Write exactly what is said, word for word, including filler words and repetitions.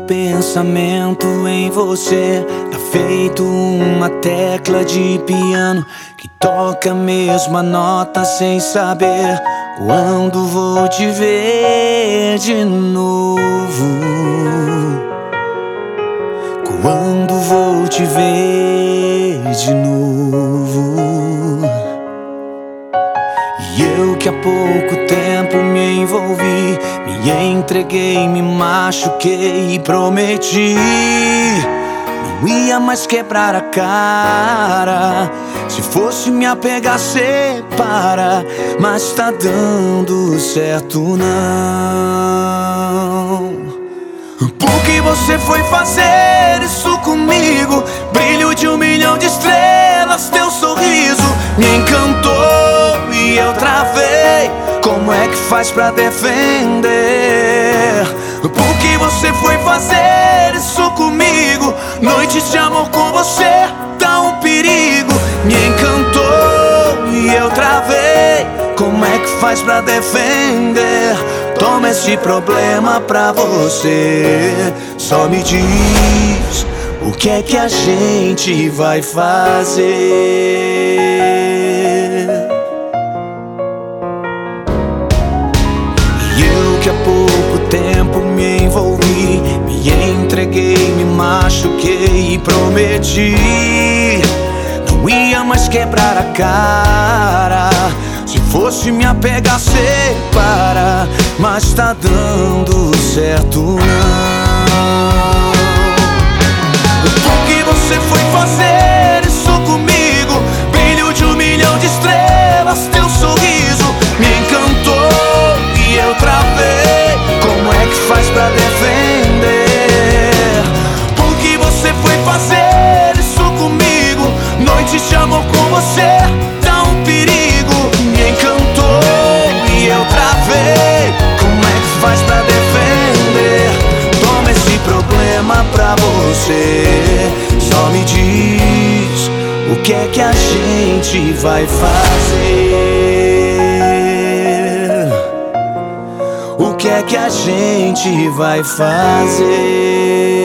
pensamento em você tá feito uma tecla de piano que toca a mesma nota sem saber quando vou te ver de novo. Quando vou te ver de novo. E eu que há pouco tempo me envolvi, me entreguei, me machuquei e prometi não ia mais quebrar a cara. Se fosse me apegar, separa, mas tá dando certo não. Por que você foi fazer isso comigo? Brilho de um milhão de estrelas, teu sorriso me encantou e eu travei. Como é que faz pra defender? Por que você foi fazer isso comigo? Noites de amor com você dá um perigo. Me encantou e eu travei. Como é que faz pra defender? Toma esse problema pra você. Só me diz o que é que a gente vai fazer. E eu que há pouco tempo me envolvi, me entreguei, me machuquei e prometi não ia mais quebrar a cara. Se fosse me apegar, separa, mas tá dando certo não. Por que você foi fazer isso comigo? Brilho de um milhão de estrelas, teu sorriso me encantou e eu travei. Como é que faz pra defender? Por que você foi fazer isso comigo? Noites de amor com você dá um perigo. Me encantou e eu travei. Como é que faz pra defender? Toma esse problema pra você. Só me diz o que é que a gente vai fazer. O que é que a gente vai fazer?